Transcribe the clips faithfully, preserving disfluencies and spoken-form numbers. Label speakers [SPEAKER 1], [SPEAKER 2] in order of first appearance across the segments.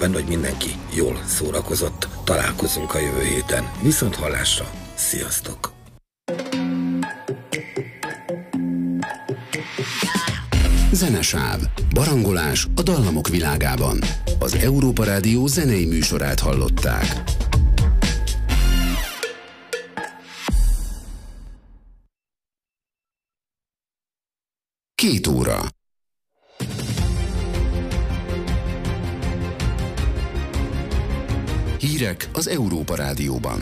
[SPEAKER 1] benne, hogy mindenki jól szórakozott. Találkozunk a jövő héten. Viszont hallásra. Sziasztok!
[SPEAKER 2] Zenesáv. Barangolás a dallamok világában. Az Európa Rádió zenei műsorát hallották. Két óra. Hírek az Európa Rádióban.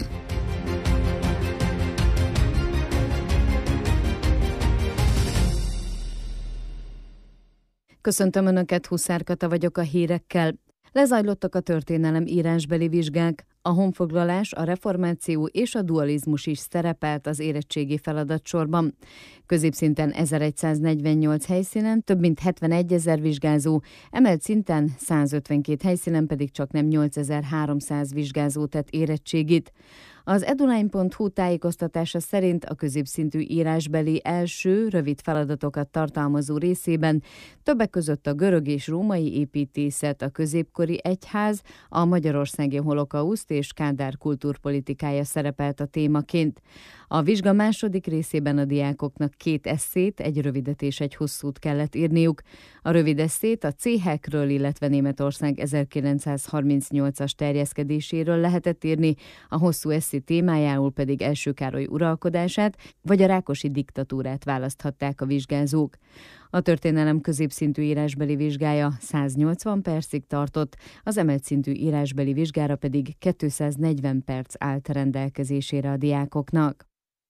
[SPEAKER 3] Köszöntöm Önöket, Huszár Kata vagyok a hírekkel. Lezajlottak a történelem írásbeli vizsgák, a honfoglalás, a reformáció és a dualizmus is szerepelt az érettségi feladatsorban. Középszinten ezerszáznegyvennyolc helyszínen több mint hetvenegyezer vizsgázó, emelt szinten százötvenkét helyszínen pedig csaknem nyolcezer-háromszáz vizsgázó tett érettségit. Az eduline pont hu tájékoztatása szerint a középszintű írásbeli első, rövid feladatokat tartalmazó részében többek között a görög és római építészet, a középkori egyház, a magyarországi holokauszt és Kádár kultúrpolitikája szerepelt a témaként. A vizsga második részében a diákoknak két esszét, egy rövidet és egy hosszút kellett írniuk. A rövid esszét a céhekről, illetve Németország ezerkilencszázharmincnyolcas terjeszkedéséről lehetett írni, a hosszú esszé témájául pedig Első Károly uralkodását vagy a Rákosi diktatúrát választhatták a vizsgázók. A történelem középszintű írásbeli vizsgája száznyolcvan percig tartott, az emelt szintű írásbeli vizsgára pedig kétszáznegyven perc állt rendelkezésére a diákoknak.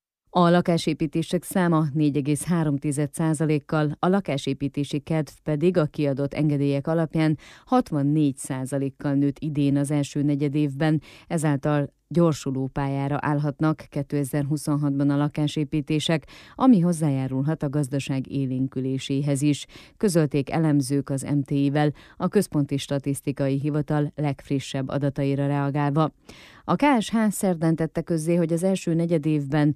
[SPEAKER 3] A lakásépítések száma négy egész három százalékkal, a lakásépítési kedv pedig a kiadott engedélyek alapján hatvannégy százalékkal nőtt idén az első negyedévben, ezáltal gyorsuló pályára állhatnak kétezer-huszonhatban a lakásépítések, ami hozzájárulhat a gazdaság élénküléséhez is, közölték elemzők az em té i-vel, a Központi Statisztikai Hivatal legfrissebb adataira reagálva. A ká es há szerdán tette közzé, hogy az első negyedévben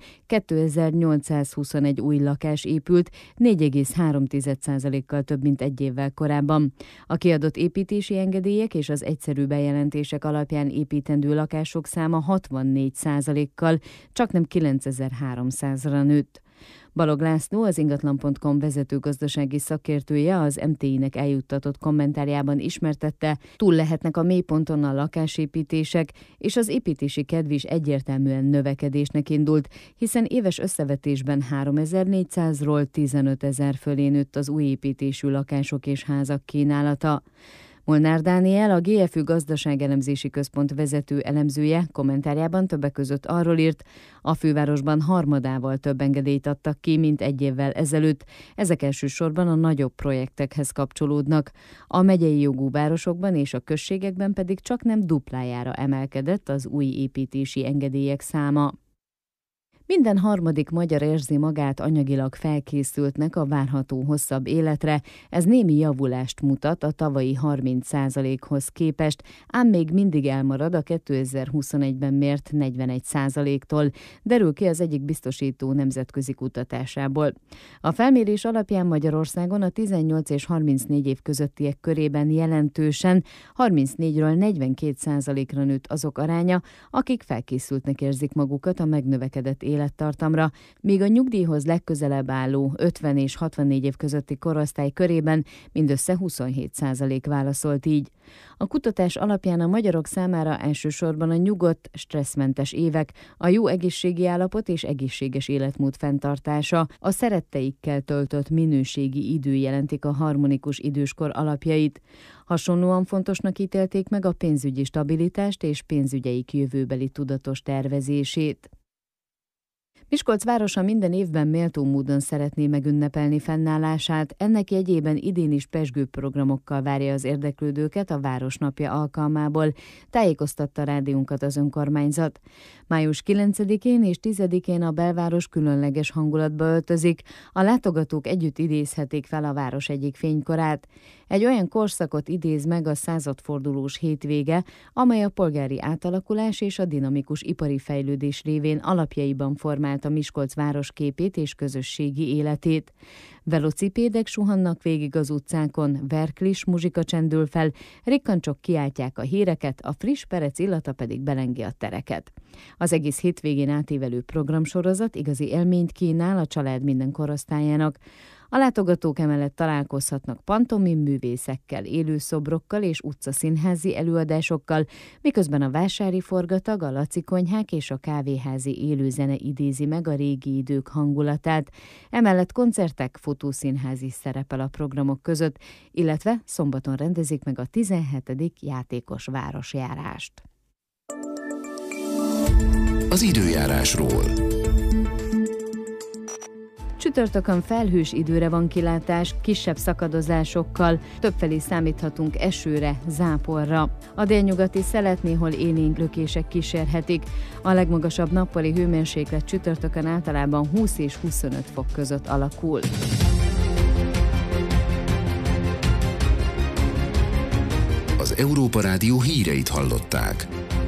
[SPEAKER 3] kétezer-nyolcszázhuszonegy új lakás épült, négy egész három százalékkal több, mint egy évvel korábban. A kiadott építési engedélyek és az egyszerű bejelentések alapján építendő lakások száma hatvannégy százalékkal, csaknem kilencezer-háromszázra nőtt. Balog László, az ingatlan pont com vezető gazdasági szakértője az em té i-nek eljuttatott kommentárjában ismertette, túl lehetnek a mélyponton a lakásépítések, és az építési kedv is egyértelműen növekedésnek indult, hiszen éves összevetésben háromezer-négyszázról tizenötezer fölé nőtt az új építésű lakások és házak kínálata. Molnár Dániel, a gé ef ü Gazdaságelemzési Központ vezető elemzője kommentárjában többek között arról írt, a fővárosban harmadával több engedélyt adtak ki, mint egy évvel ezelőtt. Ezek elsősorban a nagyobb projektekhez kapcsolódnak. A megyei jogú városokban és a községekben pedig csaknem duplájára emelkedett az új építési engedélyek száma. Minden harmadik magyar érzi magát anyagilag felkészültnek a várható hosszabb életre, ez némi javulást mutat a tavalyi harminc százalékhoz képest, ám még mindig elmarad a kétezer-huszonegyben mért negyvenegy százaléktól, derül ki az egyik biztosító nemzetközi kutatásából. A felmérés alapján Magyarországon a tizennyolc és harmincnégy év közöttiek körében jelentősen harmincnégyről negyvenkét százalékra nőtt azok aránya, akik felkészültnek érzik magukat a megnövekedett élettartamra, míg a nyugdíjhoz legközelebb álló ötven és hatvannégy év közötti korosztály körében mindössze huszonhét százalék válaszolt így. A kutatás alapján a magyarok számára elsősorban a nyugodt, stresszmentes évek, a jó egészségi állapot és egészséges életmód fenntartása, a szeretteikkel töltött minőségi idő jelentik a harmonikus időskor alapjait. Hasonlóan fontosnak ítélték meg a pénzügyi stabilitást és pénzügyeik jövőbeli tudatos tervezését. Miskolc városa minden évben méltó módon szeretné megünnepelni fennállását, ennek jegyében idén is pezsgőprogramokkal várja az érdeklődőket a Városnapja alkalmából, tájékoztatta rádiónkat az önkormányzat. május kilencedikén és tizedikén a belváros különleges hangulatba öltözik, a látogatók együtt idézhetik fel a város egyik fénykorát. Egy olyan korszakot idéz meg a századfordulós hétvége, amely a polgári átalakulás és a dinamikus ipari fejlődés révén alapjaiban formálta Miskolc városképét és közösségi életét. Velocipédek suhannak végig az utcákon, verklis muzsika csendül fel, rikkancsok kiáltják a híreket, a friss perec illata pedig belengi a tereket. Az egész hétvégén átívelő programsorozat igazi élményt kínál a család minden korosztályának. A látogatók emellett találkozhatnak pantomim művészekkel, élőszobrokkal és utcaszínházi előadásokkal, miközben a vásári forgatag, a Laci konyhák és a kávéházi élőzene idézi meg a régi idők hangulatát. Emellett koncertek, fotószínház is szerepel a programok között, illetve szombaton rendezik meg a tizenhetedik játékos városjárást.
[SPEAKER 2] Az időjárásról.
[SPEAKER 3] Csütörtökön felhős időre van kilátás, kisebb szakadozásokkal, többfelé számíthatunk esőre, záporra. A délnyugati szelet néhol élénk lökések kísérhetik. A legmagasabb nappali hőmérséklet csütörtökön általában húsz és huszonöt fok között alakul.
[SPEAKER 2] Az Európa Rádió híreit hallották.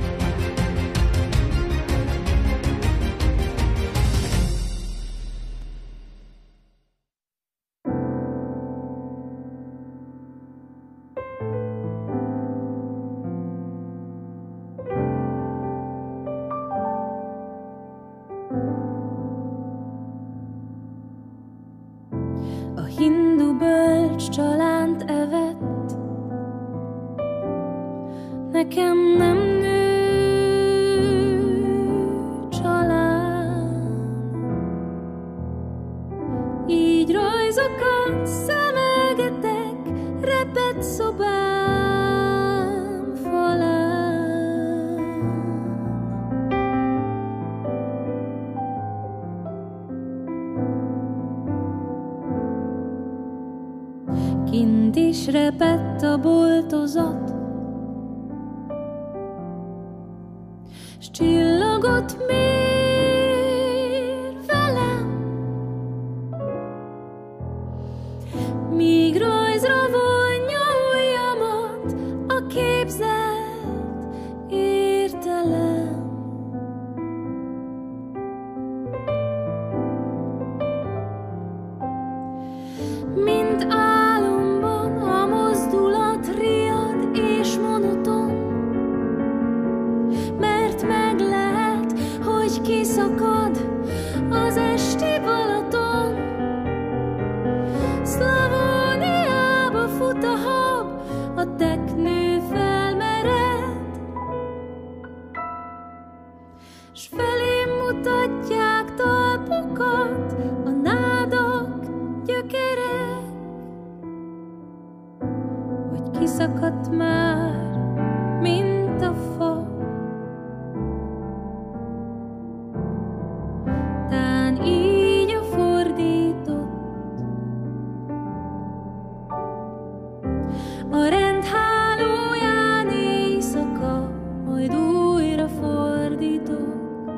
[SPEAKER 4] Nekem nem nő család, így rajzokat szemelgetek, repett szobám falán. Kint is repett a boltozat, s csillagot mér velem, míg rajzra vonja ujjamat a képzelt értelem. Mint álomban a mozdulat riad és monoton, mert meg lehet, hogy kiszakad az esti Balaton. Szlavóniába fut a hab, a teknő felmered, s felém mutatják talpukat a nádak gyökerek, hogy kiszakadt már, mint a fa. Tán így a fordított, a rendhálóján éjszaka, majd újra fordítok.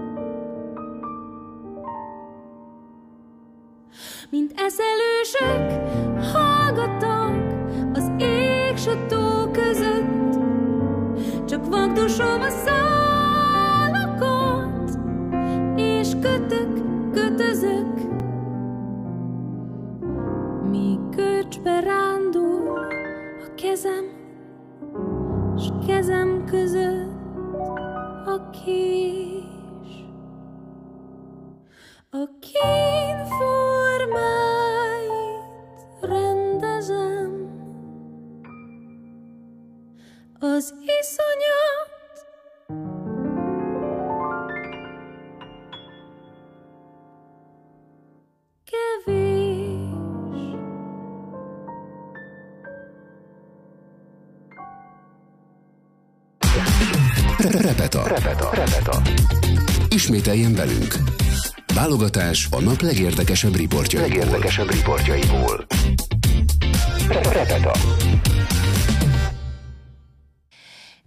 [SPEAKER 4] Mint eszelősök hallgattak az ég s a tó között, csak vagdosom a szálakat, és kötök, kötözök, míg görcsbe rándul a kezem, s kezem között a kés. A kínformáit rendezem, az iszonyat kevés.
[SPEAKER 2] Repeta. Repeta. Repeta. Ismételjen velünk. Válogatás a nap legérdekesebb riportjaiból. Legérdekesebb riportjaiból. Repeta.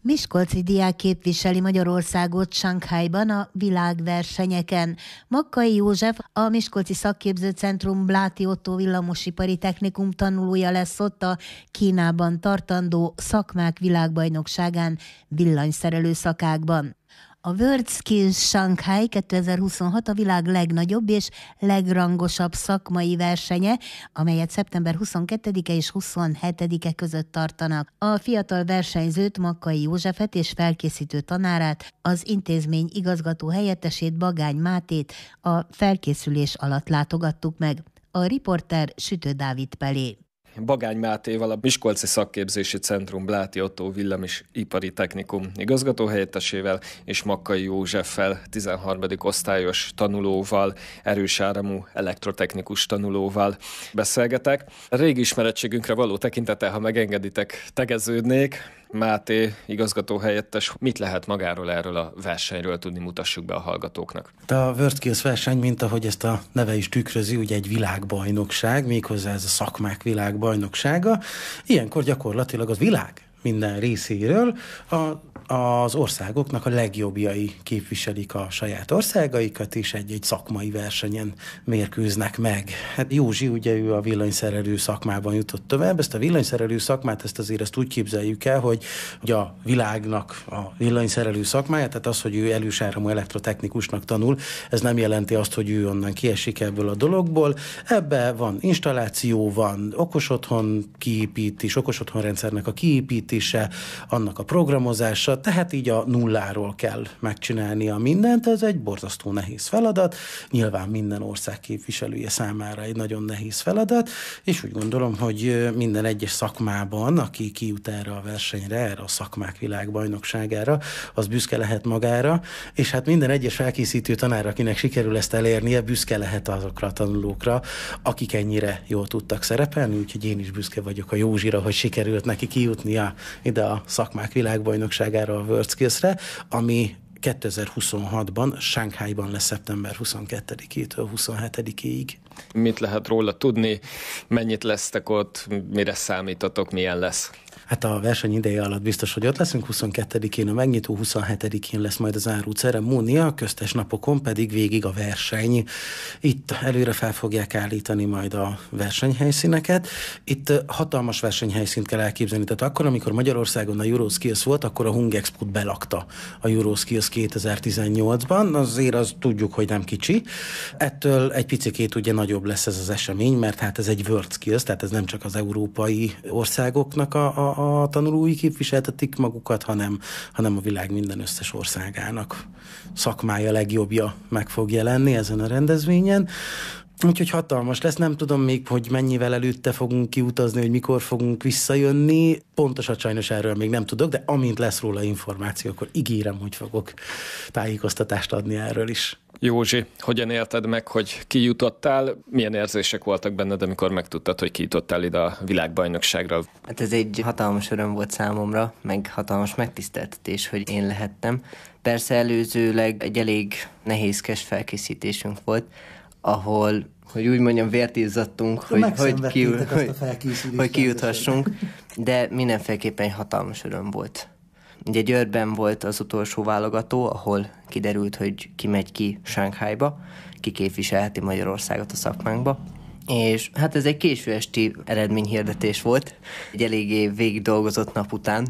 [SPEAKER 5] Miskolci diák képviseli Magyarországot Sanghajban a világversenyeken. Makkai József, a Miskolci Szakképzőcentrum Bláti Ottó Villamosipari Technikum tanulója lesz ott a Kínában tartandó szakmák világbajnokságán villanyszerelő szakákban. A World Skills Shanghai kétezer-huszonhat a világ legnagyobb és legrangosabb szakmai versenye, amelyet szeptember huszonkettedike és huszonhetedike között tartanak. A fiatal versenyzőt, Makkai Józsefet és felkészítő tanárát, az intézmény igazgató helyettesét, Bagány Mátét a felkészülés alatt látogattuk meg. A riporter Sütő Dávid Pelé.
[SPEAKER 6] Bagány Mátéval, a Miskolci Szakképzési Centrum Bláti Ottó Villamosipari Technikum igazgatóhelyettesével és Makkai Józseffel, tizenharmadik osztályos tanulóval, erős áramú elektrotechnikus tanulóval beszélgetek. A régi ismerettségünkre való tekintettel, ha megengeditek, tegeződnék. Máté, igazgatóhelyettes, mit lehet magáról erről a versenyről tudni, mutassuk be a hallgatóknak?
[SPEAKER 7] A World Skills verseny, mint ahogy ezt a neve is tükrözi, ugye egy világbajnokság, méghozzá ez a szakmák világbajnoksága. Ilyenkor gyakorlatilag az világ minden részéről a az országoknak a legjobbjai képviselik a saját országaikat, és egy-egy szakmai versenyen mérkőznek meg. Hát Józsi, ugye ő a villanyszerelő szakmában jutott tovább. Ezt a villanyszerelő szakmát, ezt azért ezt úgy képzeljük el, hogy ugye a világnak a villanyszerelő szakmája, tehát az, hogy ő elősáramú elektrotechnikusnak tanul, ez nem jelenti azt, hogy ő onnan kiesik ebből a dologból. Ebbe van installáció, van okosotthon kiépítés, okosotthon rendszernek a kiépítése, annak a programozása, tehát így a nulláról kell megcsinálnia mindent, ez egy borzasztó nehéz feladat, nyilván minden ország képviselője számára egy nagyon nehéz feladat, és úgy gondolom, hogy minden egyes szakmában, aki kijut erre a versenyre, erre a szakmák világbajnokságára, az büszke lehet magára, és hát minden egyes felkészítő tanár, akinek sikerül ezt elérnie, büszke lehet azokra a tanulókra, akik ennyire jól tudtak szerepelni, úgyhogy én is büszke vagyok a Józsira, hogy sikerült neki kijutnia ide a szakmák világbajnokságára, a World Skills-re, ami kétezer-huszonhatban Sanghajban lesz szeptember huszonkettedikétől huszonhetedikéig.
[SPEAKER 6] Mit lehet róla tudni? Mennyit lesztek ott? Mire számítatok? Milyen lesz?
[SPEAKER 7] Hát a verseny ideje alatt biztos, hogy ott leszünk, huszonkettedikén a megnyitó, huszonhetedikén lesz majd a záró ceremónia, köztes napokon pedig végig a verseny. Itt előre fel fogják állítani majd a versenyhelyszíneket. Itt hatalmas versenyhelyszínt kell elképzelni. Tehát akkor, amikor Magyarországon a Euroskills volt, akkor a Hung Expót belakta a Euroskills kétezer-tizennyolcban. Azért azt tudjuk, hogy nem kicsi. Ettől egy picikét ugye nagyobb lesz ez az esemény, mert hát ez egy World Skills, tehát ez nem csak az európai országoknak a, a a tanulói képviseltetik magukat, hanem, hanem a világ minden összes országának szakmája legjobbja meg fog jelenni ezen a rendezvényen. Úgyhogy hatalmas lesz, nem tudom még, hogy mennyivel előtte fogunk kiutazni, hogy mikor fogunk visszajönni. Pontosan sajnos erről még nem tudok, de amint lesz róla információ, akkor ígérem, hogy fogok tájékoztatást adni erről is.
[SPEAKER 6] Józsi, hogyan élted meg, hogy kijutottál? Milyen érzések voltak benned, amikor megtudtad, hogy kijutottál ide a világbajnokságra?
[SPEAKER 8] Hát ez egy hatalmas öröm volt számomra, meg hatalmas megtiszteltetés, hogy én lehettem. Persze előzőleg egy elég nehézkes felkészítésünk volt, ahol, hogy úgy mondjam, vért izzadtunk, hogy, hogy, ki, hogy, hogy kijuthassunk, de mindenféleképpen egy hatalmas öröm volt. Ugye Győrben volt az utolsó válogató, ahol kiderült, hogy ki megy ki Sanghajba, ki képviselheti Magyarországot a szakmánkba. És hát ez egy késő esti eredményhirdetés volt, egy eléggé végig dolgozott nap után.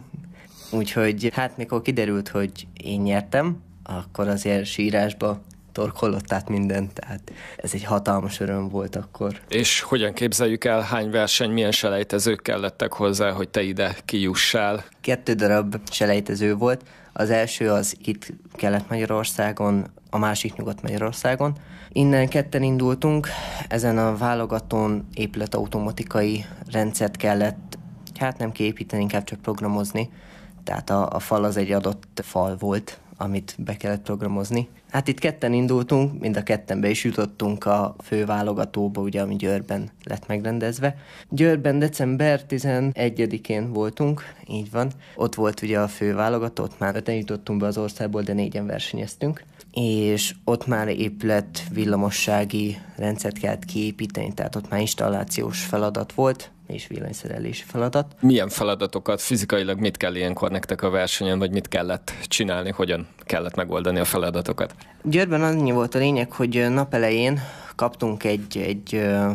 [SPEAKER 8] Úgyhogy hát mikor kiderült, hogy én nyertem, akkor azért sírásba torkollott át mindent, tehát ez egy hatalmas öröm volt akkor.
[SPEAKER 6] És hogyan képzeljük el, hány verseny, milyen selejtezők kellettek hozzá, hogy te ide kijussál?
[SPEAKER 8] Kettő darab selejtező volt. Az első az itt Kelet-Magyarországon, a másik Nyugat-Magyarországon. Innen ketten indultunk, ezen a válogatón épületautomatikai rendszert kellett, hát nem kiépíteni, inkább csak programozni. Tehát a, a fal az egy adott fal volt, amit be kellett programozni. Hát itt ketten indultunk, mind a ketten be is jutottunk a főválogatóba, ugye, ami Győrben lett megrendezve. Győrben december tizenegyedikén voltunk, így van. Ott volt ugye a főválogató, ott már öten jutottunk be az országból, de négyen versenyeztünk. És ott már épület villamossági rendszert kellett kiépíteni, tehát ott már installációs feladat volt. és villanyszerelési feladat.
[SPEAKER 6] Milyen feladatokat, fizikailag mit kell ilyenkor nektek a versenyen, vagy mit kellett csinálni, hogyan kellett megoldani a feladatokat?
[SPEAKER 8] Győrben annyi volt a lényeg, hogy napelején kaptunk egy, egy,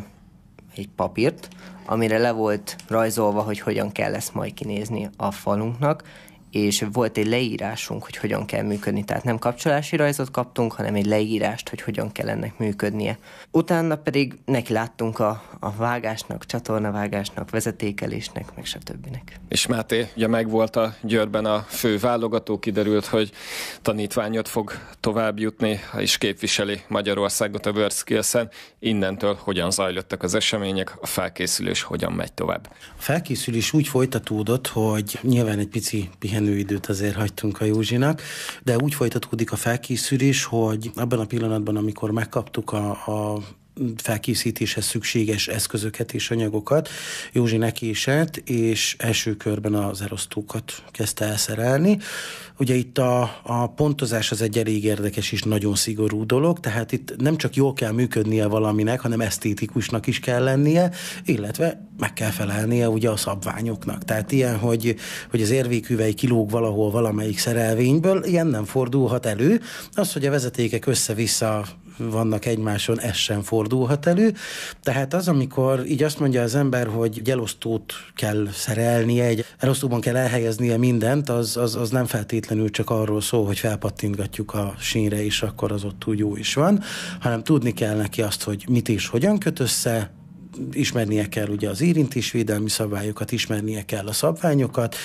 [SPEAKER 8] egy papírt, amire le volt rajzolva, hogy hogyan kell ezt majd kinézni a falunknak, és volt egy leírásunk, hogy hogyan kell működni. Tehát nem kapcsolási rajzot kaptunk, hanem egy leírást, hogy hogyan kell ennek működnie. Utána pedig neki láttunk a, a vágásnak, csatornavágásnak, vezetékelésnek, meg stb.
[SPEAKER 6] És Máté, ugye megvolt a Győrben a fő válogató, kiderült, hogy tanítványot fog tovább jutni, és képviseli Magyarországot a WorldSkills-en. Innentől hogyan zajlottak az események, a felkészülés hogyan megy tovább?
[SPEAKER 7] A felkészülés úgy folytatódott, hogy nyilván egy pici pihenőidőt azért hagytunk a Józsinak, de úgy folytatódik a felkészülés, hogy abban a pillanatban, amikor megkaptuk a, a felkészítéshez szükséges eszközöket és anyagokat, Józsi nekiesett, és első körben az elosztókat kezdte elszerelni. Ugye itt a, a pontozás az egy elég érdekes és nagyon szigorú dolog, tehát itt nem csak jól kell működnie valaminek, hanem esztétikusnak is kell lennie, illetve meg kell felelnie ugye a szabványoknak. Tehát ilyen, hogy, hogy az érvékhüvely kilóg valahol valamelyik szerelvényből, ilyen nem fordulhat elő. Az, hogy a vezetékek össze-vissza vannak egymáson, ez sem fordulhat elő. Tehát az, amikor így azt mondja az ember, hogy egy elosztót kell szerelnie, egy elosztóban kell elhelyeznie mindent, az, az, az nem feltétlenül csak arról szól, hogy felpattintgatjuk a sínre, és akkor az ott úgy jó is van, hanem tudni kell neki azt, hogy mit és hogyan köt össze, ismernie kell ugye az érintésvédelmi szabályokat, ismernie kell a szabványokat,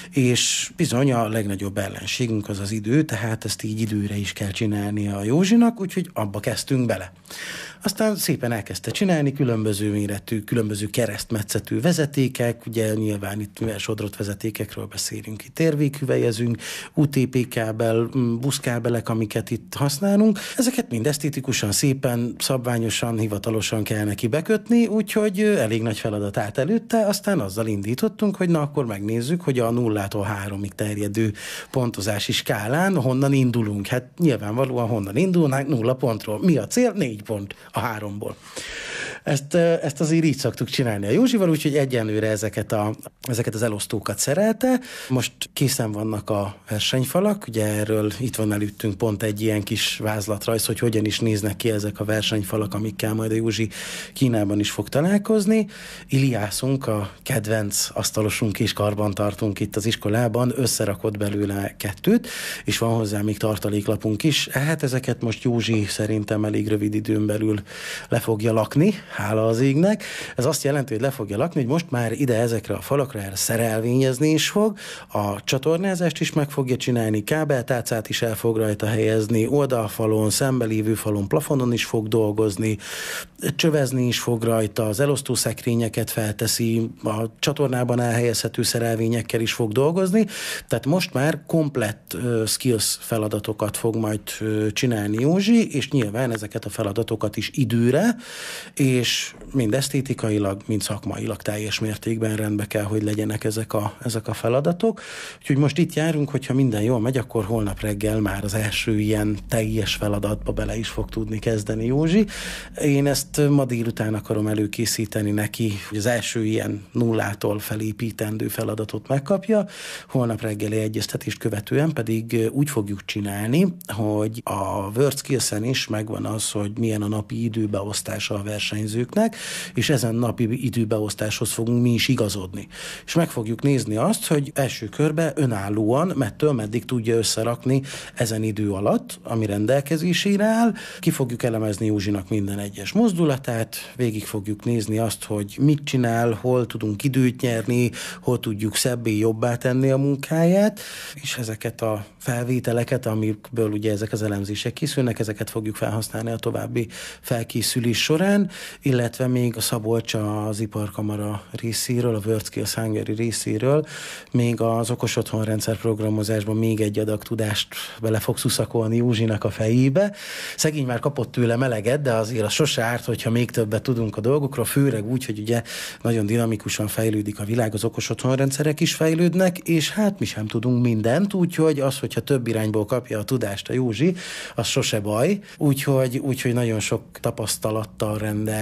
[SPEAKER 7] és bizony a legnagyobb ellenségünk az az idő, tehát ezt így időre is kell csinálnia a Józsinak, úgyhogy abba kezdtünk bele. Aztán szépen elkezdte csinálni különböző méretű, különböző keresztmetszetű vezetékek, ugye nyilván itt mivel sodrott vezetékekről beszélünk, itt érvékhüvelyezünk, u té pé kábel, buszkábelek, amiket itt használunk. Ezeket mind esztétikusan, szépen, szabványosan, hivatalosan kell neki bekötni, úgyhogy elég nagy feladat állt előtte, aztán azzal indítottunk, hogy na akkor megnézzük, hogy a nullától háromig terjedő pontozási skálán honnan indulunk. Hát nyilvánvalóan honnan indulnánk, nulla pontról. Mi a cél? Négy pont a háromból. Ezt, ezt azért így szoktuk csinálni a Józsival, úgyhogy egyenlőre ezeket, a, ezeket az elosztókat szerelte. Most készen vannak a versenyfalak, ugye erről itt van előttünk pont egy ilyen kis vázlatrajz, hogy hogyan is néznek ki ezek a versenyfalak, amikkel majd a Józsi Kínában is fog találkozni. Iliászunk, a kedvenc asztalosunk és karbantartunk itt az iskolában, összerakott belőle kettőt, és van hozzá még tartaléklapunk is. Hát ezeket most Józsi szerintem elég rövid időn belül le fogja lakni, hála az égnek. Ez azt jelenti, hogy le fogja lakni, hogy most már ide ezekre a falakra erre szerelvényezni is fog, a csatornázást is meg fogja csinálni, kábeltálcát is el fog rajta helyezni, oldalfalon, szembelévő falon, plafonon is fog dolgozni, csövezni is fog rajta, az elosztószekrényeket felteszi, a csatornában elhelyezhető szerelvényekkel is fog dolgozni, tehát most már komplett uh, skills feladatokat fog majd uh, csinálni Józsi, és nyilván ezeket a feladatokat is időre, és mind esztétikailag, mind szakmailag teljes mértékben rendbe kell, hogy legyenek ezek a, ezek a feladatok. Úgyhogy most itt járunk, hogyha minden jól megy, akkor holnap reggel már az első ilyen teljes feladatba bele is fog tudni kezdeni Józsi. Én ezt ma délután akarom előkészíteni neki, hogy az első ilyen nullától felépítendő feladatot megkapja. Holnap reggeli egyeztetést követően pedig úgy fogjuk csinálni, hogy a WorldSkills-en is megvan az, hogy milyen a napi időbeosztása a versenyzőknek, és ezen napi időbeosztáshoz fogunk mi is igazodni. És meg fogjuk nézni azt, hogy első körben önállóan, mettől meddig tudja összerakni ezen idő alatt, ami rendelkezésére áll. Ki fogjuk elemezni Józsinak minden egyes mozdulatát, végig fogjuk nézni azt, hogy mit csinál, hol tudunk időt nyerni, hol tudjuk szebbé, jobbá tenni a munkáját, és ezeket a felvételeket, amikből ugye ezek az elemzések készülnek, ezeket fogjuk felhasználni a további felkészülés során, illetve még a Szabolcs az Iparkamara részéről, a WorldSkills Hungary részéről, még az okos otthonrendszer programozásban még egy adag tudást bele fog szuszakolni Józsinak a fejébe. Szegény már kapott tőle meleget, de azért az sose árt, hogyha még többet tudunk a dolgokról, főleg úgy, hogy ugye nagyon dinamikusan fejlődik a világ, az okos otthonrendszerek is fejlődnek, és hát mi sem tudunk mindent, úgyhogy az, hogyha több irányból kapja a tudást a Józsi, az sose baj, úgyhogy, úgyhogy nagyon sok tapasztalattal rendelkezik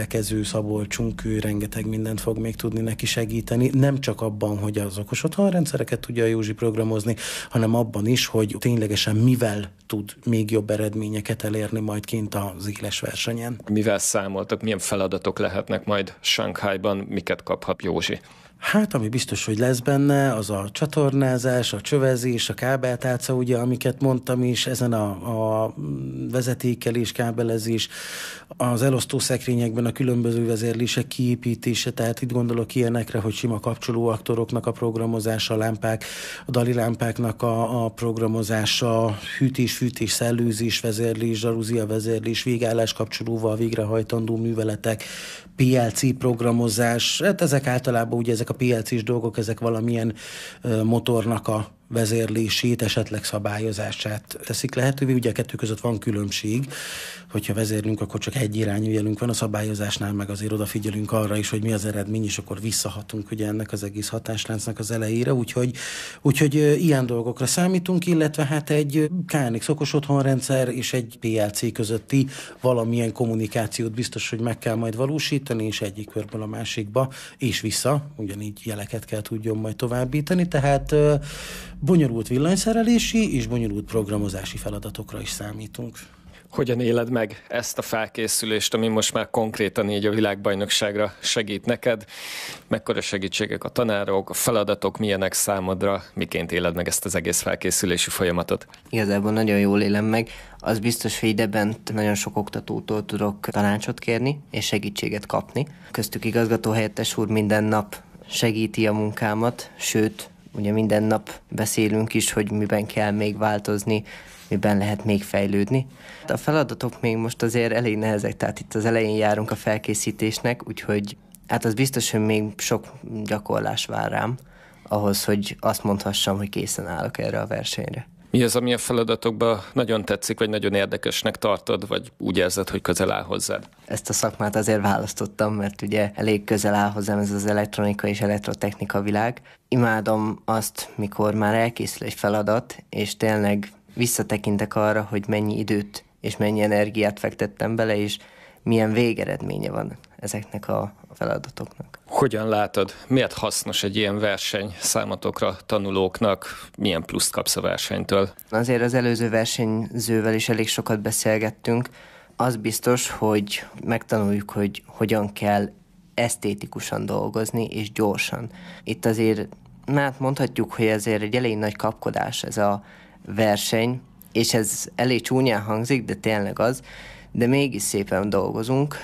[SPEAKER 7] rendelkező Szabolcsunk, ő rengeteg mindent fog még tudni neki segíteni, nem csak abban, hogy az okos otthonrendszereket tudja a Józsi programozni, hanem abban is, hogy ténylegesen mivel tud még jobb eredményeket elérni majd kint az éles versenyen.
[SPEAKER 6] Mivel számoltak, milyen feladatok lehetnek majd Sanghajban, miket kaphat Józsi?
[SPEAKER 7] Hát, ami biztos, hogy lesz benne, az a csatornázás, a csövezés, a kábeltálca, ugye, amiket mondtam is, ezen a, a vezetékelés, kábelezés, az elosztószekrényekben a különböző vezérlések kiépítése, tehát itt gondolok ilyenekre, hogy sima kapcsolóaktoroknak a programozása, a lámpák, a dali lámpáknak a, a programozása, hűtés, fűtés, szellőzés, vezérlés, zsaruzia vezérlés, végállás kapcsolóval végrehajtandó műveletek, pé el cé programozás, hát ezek általában ugye ezek a pé el cés dolgok, ezek valamilyen uh, motornak a vezérlését, esetleg szabályozását teszik lehetővé. Ugye a kettő között van különbség, hogyha vezérlünk, akkor csak egy irányú jelünk van, a szabályozásnál meg azért odafigyelünk arra is, hogy mi az eredmény, és akkor visszahatunk ugye ennek az egész hatásláncnak az elejére, úgyhogy, úgyhogy ilyen dolgokra számítunk, illetve hát egy ká en iksz okos otthonrendszer és egy pé el cé közötti valamilyen kommunikációt biztos, hogy meg kell majd valósítani, és egyik körből a másikba, és vissza, ugyanígy jeleket kell tudjon majd továbbítani, tehát bonyolult villanyszerelési és bonyolult programozási feladatokra is számítunk.
[SPEAKER 6] Hogyan éled meg ezt a felkészülést, ami most már konkrétan így a világbajnokságra segít neked? Mekkora segítségek a tanárok, a feladatok milyenek számodra? Miként éled meg ezt az egész felkészülési folyamatot?
[SPEAKER 8] Igazából nagyon jól élem meg. Az biztos, hogy idebent nagyon sok oktatótól tudok tanácsot kérni és segítséget kapni. Köztük igazgatóhelyettes úr minden nap segíti a munkámat, sőt, ugye minden nap beszélünk is, hogy miben kell még változni, miben lehet még fejlődni. A feladatok még most azért elég nehezek, tehát itt az elején járunk a felkészítésnek, úgyhogy hát az biztos, hogy még sok gyakorlás vár rám, ahhoz, hogy azt mondhassam, hogy készen állok erre a versenyre.
[SPEAKER 6] Mi az, ami a feladatokban nagyon tetszik, vagy nagyon érdekesnek tartod, vagy úgy érzed, hogy közel áll hozzád?
[SPEAKER 8] Ezt a szakmát azért választottam, mert ugye elég közel áll hozzám ez az elektronika és elektrotechnika világ. Imádom azt, mikor már elkészül egy feladat, és tényleg visszatekintek arra, hogy mennyi időt és mennyi energiát fektettem bele, és milyen végeredménye van ezeknek a feladatoknak.
[SPEAKER 6] Hogyan látod, miért hasznos egy ilyen verseny számotokra, tanulóknak? Milyen pluszt kapsz a versenytől?
[SPEAKER 8] Azért az előző versenyzővel is elég sokat beszélgettünk. Az biztos, hogy megtanuljuk, hogy hogyan kell esztétikusan dolgozni, és gyorsan. Itt azért, hát mondhatjuk, hogy ezért egy elég nagy kapkodás ez a verseny, és ez elég csúnyán hangzik, de tényleg az, de mégis szépen dolgozunk,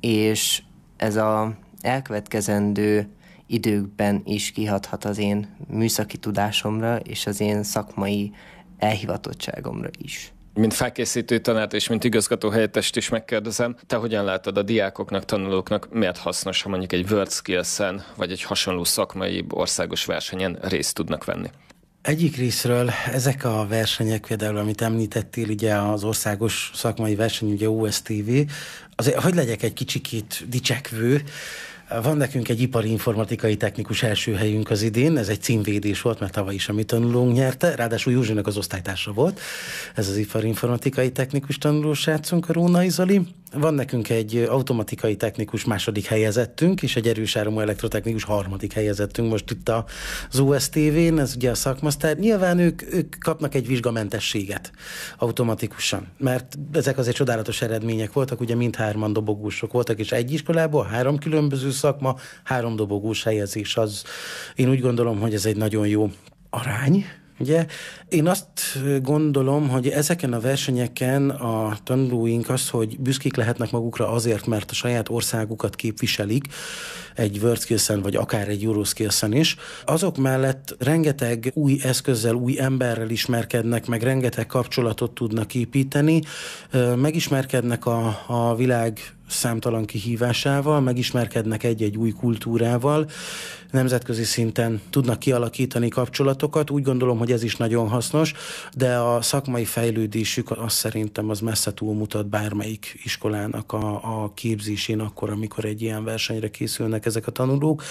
[SPEAKER 8] és ez a elkövetkezendő időkben is kihathat az én műszaki tudásomra, és az én szakmai elhivatottságomra is.
[SPEAKER 6] Mint felkészítő tanárt és mint igazgatóhelyettest is megkérdezem, te hogyan látod a diákoknak, tanulóknak, miért hasznos, ha mondjuk egy WorldSkills-en vagy egy hasonló szakmai országos versenyen részt tudnak venni?
[SPEAKER 7] Egyik részről ezek a versenyek, például amit említettél, ugye az országos szakmai verseny, ugye o es té vé, azért, hogy legyek egy kicsikét dicsekvő, van nekünk egy ipari informatikai technikus első helyünk az idén, ez egy címvédés volt, mert tavaly is a mi tanulónk nyerte, ráadásul Józsinak az osztálytársa volt, ez az ipari informatikai technikus tanulósrácunk, a Rónai Zoli. Van nekünk egy automatikai technikus második helyezettünk, és egy erős áramú elektrotechnikus harmadik helyezettünk most itt az o es té vén, ez ugye a szakmasztár. Nyilván ők, ők kapnak egy vizsgamentességet automatikusan, mert ezek azért csodálatos eredmények voltak, ugye mindhárman dobogósok voltak, és egy iskolából három különböző szakma, három dobogós helyezés, az én úgy gondolom, hogy ez egy nagyon jó arány. Ugye? Én azt gondolom, hogy ezeken a versenyeken a tanulóink az, hogy büszkék lehetnek magukra azért, mert a saját országukat képviselik egy WorldSkills-en, vagy akár egy Euroskills-en is. Azok mellett rengeteg új eszközzel, új emberrel ismerkednek, meg rengeteg kapcsolatot tudnak építeni, megismerkednek a, a világ számtalan kihívásával, megismerkednek egy-egy új kultúrával, nemzetközi szinten tudnak kialakítani kapcsolatokat. Úgy gondolom, hogy ez is nagyon hasznos, de a szakmai fejlődésük azt szerintem az messze túlmutat bármelyik iskolának a, a képzésén akkor, amikor egy ilyen versenyre készülnek ezek a tanulók.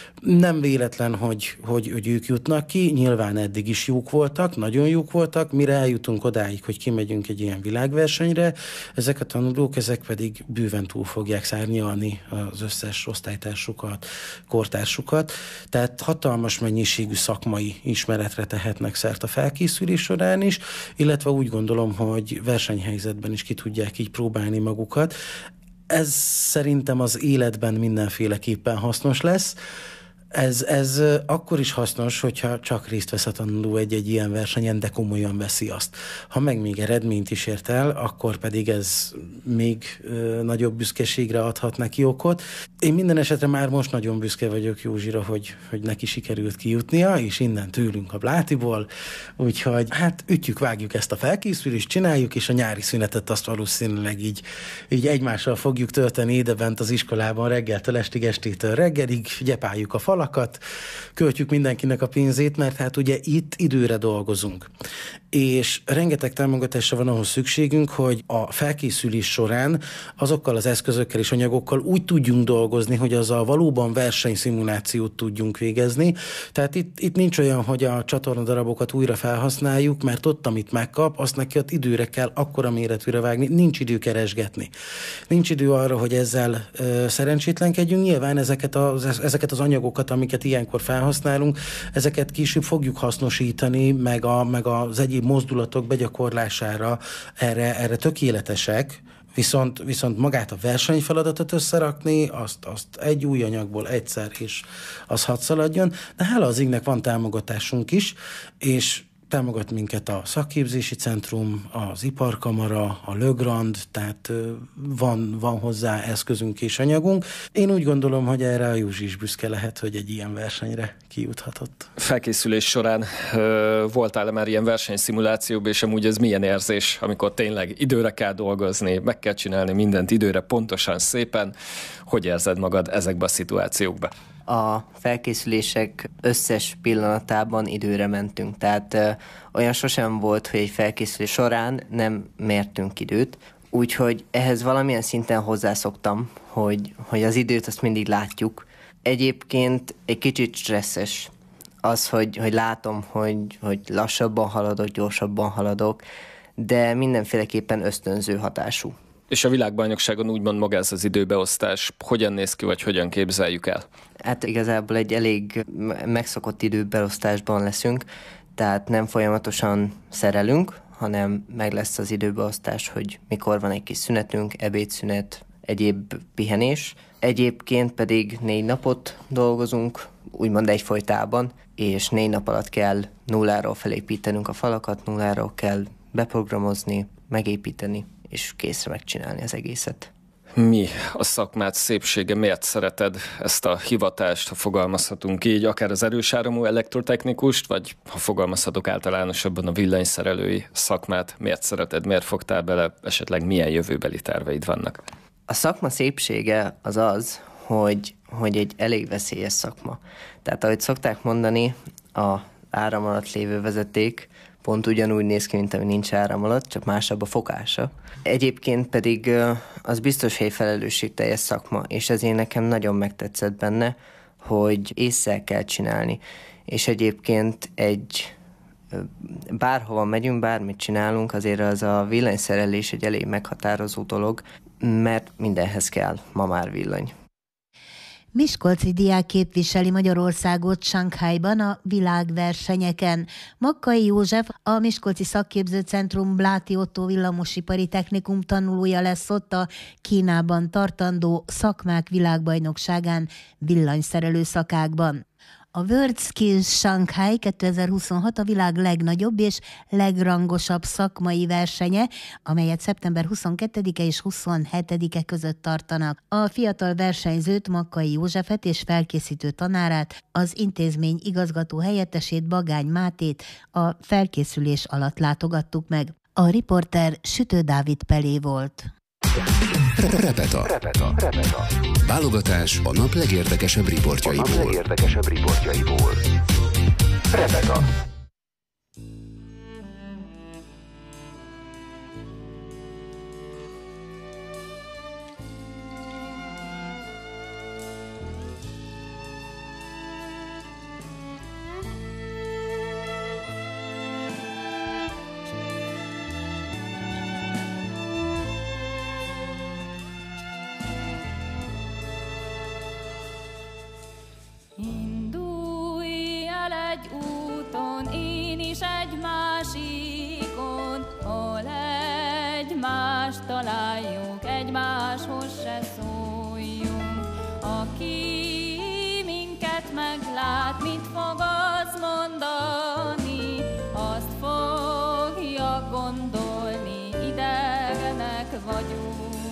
[SPEAKER 7] Nem véletlen, hogy, hogy, hogy ők jutnak ki, nyilván eddig is jók voltak, nagyon jók voltak, mire eljutunk odáig, hogy kimegyünk egy ilyen világversenyre, ezek a tanulók, ezek pedig bőven intenzíven túl fogják szárnyalni az összes osztálytársukat, kortársukat, tehát hatalmas mennyiségű szakmai ismeretre tehetnek szert a felkészülés során is, illetve úgy gondolom, hogy versenyhelyzetben is ki tudják így próbálni magukat. Ez szerintem az életben mindenféleképpen hasznos lesz. Ez, ez akkor is hasznos, hogyha csak részt vesz a tanuló egy-egy ilyen versenyen, de komolyan veszi azt. Ha meg még eredményt is ért el, akkor pedig ez még ö, nagyobb büszkeségre adhat neki okot. Én minden esetre már most nagyon büszke vagyok Józsira, hogy, hogy neki sikerült kijutnia, és innen tőlünk a Blátiból. Úgyhogy hát ütjük, vágjuk ezt a felkészülést, csináljuk, és a nyári szünetet azt valószínűleg így, így egymással fogjuk tölteni idebent az iskolában reggeltől estig, estétől reggelig, gyepáljuk a falakat, költjük mindenkinek a pénzét, mert hát ugye itt időre dolgozunk. És rengeteg támogatásra van ahhoz szükségünk, hogy a felkészülés során azokkal az eszközökkel és anyagokkal úgy tudjunk dolgozni, hogy azzal valóban versenyszimulációt tudjunk végezni. Tehát itt, itt nincs olyan, hogy a csatornadarabokat újra felhasználjuk, mert ott, amit megkap, azt neki ott időre kell akkora méretűre vágni, nincs idő keresgetni. Nincs idő arra, hogy ezzel ö, szerencsétlenkedjünk. Nyilván ezeket az, ezeket az anyagokat, amiket ilyenkor felhasználunk, ezeket később fogjuk hasznosítani, meg, a, meg az egyéb mozdulatok begyakorlására erre, erre tökéletesek, viszont, viszont magát a versenyfeladatot összerakni, azt, azt egy új anyagból egyszer, és az hadd szaladjon. De hála az égnek van támogatásunk is, és támogat minket a szakképzési centrum, az iparkamara, a Le Grand, tehát van, van hozzá eszközünk és anyagunk. Én úgy gondolom, hogy erre a Józsi is büszke lehet, hogy egy ilyen versenyre kijuthatott.
[SPEAKER 6] Felkészülés során ö, voltál-e már ilyen versenyszimulációban, és amúgy ez milyen érzés, amikor tényleg időre kell dolgozni, meg kell csinálni mindent időre, pontosan, szépen. Hogy érzed magad ezekbe a szituációkba?
[SPEAKER 8] A felkészülések összes pillanatában időre mentünk, tehát ö, olyan sosem volt, hogy egy felkészülés során nem mértünk időt, úgyhogy ehhez valamilyen szinten hozzászoktam, hogy, hogy az időt azt mindig látjuk. Egyébként egy kicsit stresszes az, hogy, hogy látom, hogy, hogy lassabban haladok, gyorsabban haladok, de mindenféleképpen ösztönző hatású.
[SPEAKER 6] És a világbajnokságon úgymond maga ez az időbeosztás hogyan néz ki, vagy hogyan képzeljük el?
[SPEAKER 8] Hát igazából egy elég megszokott időbeosztásban leszünk, tehát nem folyamatosan szerelünk, hanem meg lesz az időbeosztás, hogy mikor van egy kis szünetünk, ebédszünet, egyéb pihenés. Egyébként pedig négy napot dolgozunk, úgymond egyfolytában, és négy nap alatt kell nulláról felépítenünk a falakat, nulláról kell beprogramozni, megépíteni, és készre megcsinálni az egészet.
[SPEAKER 6] Mi a szakmát szépsége? Miért szereted ezt a hivatást, ha fogalmazhatunk így, akár az erősáramú elektrotechnikust, vagy ha fogalmazhatok általánosabban a villanyszerelői szakmát? Miért szereted? Miért fogtál bele? Esetleg milyen jövőbeli terveid vannak?
[SPEAKER 8] A szakma szépsége az az, hogy, hogy egy elég veszélyes szakma. Tehát ahogy szokták mondani, a áram alatt lévő vezeték pont ugyanúgy néz ki, mint ami nincs áram alatt, csak másabb a fogása. Egyébként pedig az biztos, hogy egy felelősségteljes szakma, és ezért nekem nagyon megtetszett benne, hogy ésszel kell csinálni. És egyébként egy bárhova megyünk, bármit csinálunk, azért az a villanyszerelés egy elég meghatározó dolog, mert mindenhez kell ma már villany.
[SPEAKER 5] Miskolci diák képviseli Magyarországot Sanghajban a világversenyeken. Makkai József, a Miskolci Szakképzőcentrum Bláti Ottó Villamosipari Technikum tanulója lesz ott a Kínában tartandó szakmák világbajnokságán villanyszerelő szakákban. A World Skills Shanghai kétezer-huszonhat a világ legnagyobb és legrangosabb szakmai versenye, amelyet szeptember huszonkettedike és huszonhetedike között tartanak. A fiatal versenyzőt, Makkai Józsefet és felkészítő tanárát, az intézmény igazgató helyettesét, Bagány Mátét a felkészülés alatt látogattuk meg. A riporter Sütő Dávid Pelé volt.
[SPEAKER 2] Repeta. Repeta. Repeta. Válogatás a nap legérdekesebb riportjaiból. A nap legérdekesebb riportjaiból. Repeta.
[SPEAKER 4] szóljunk. Aki minket meglát, mit fog az mondani, azt fogja gondolni, idegenek vagyunk.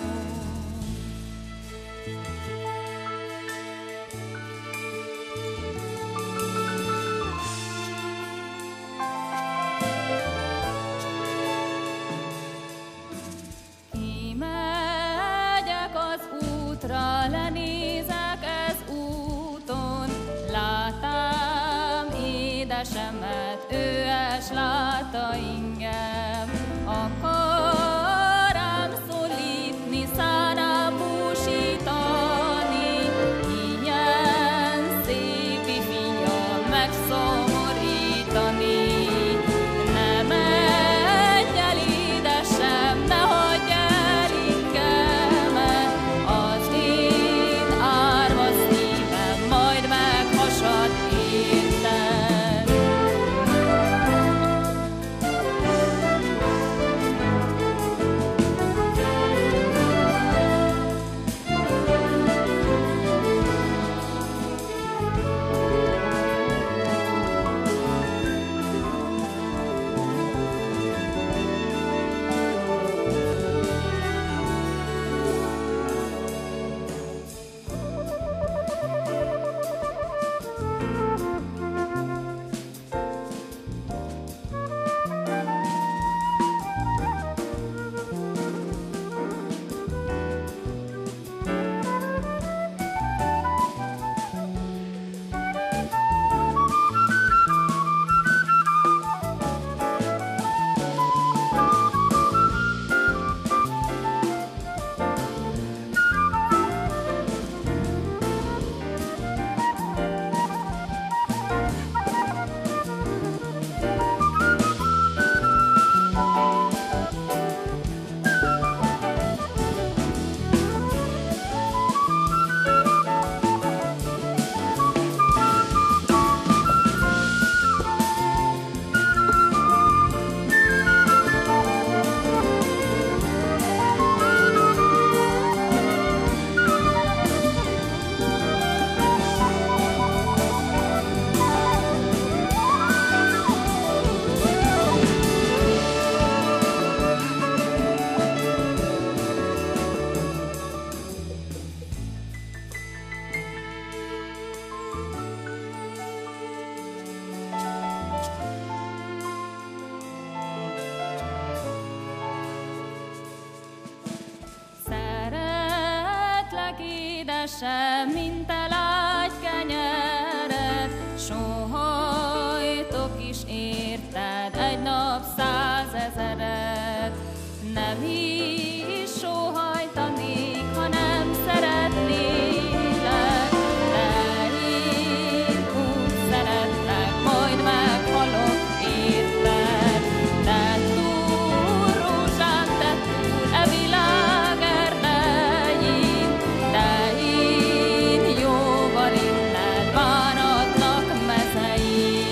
[SPEAKER 4] Lenézek ez úton, látám édesemet, ő es látta ingem. Akar rám szólítni, szánám búsítani, ilyen szép ifjam megszomorítani. Ne menj el, édesem, ne hagyj el ingemet, az én árva szívem majd meghasad érted. Édesem, mint te lágy kenyeret, sóhajtok is érted egy nap százezeret. Nem is sóhajtanék, ha nem szeretnélek, de én úgy szeretlek, majd meghalok érted. Te túl rózsám, te túl e világ erdején, de én jóval innen váratnak mezein.